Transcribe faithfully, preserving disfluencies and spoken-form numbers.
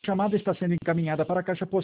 chamada está sendo encaminhada para a caixa postal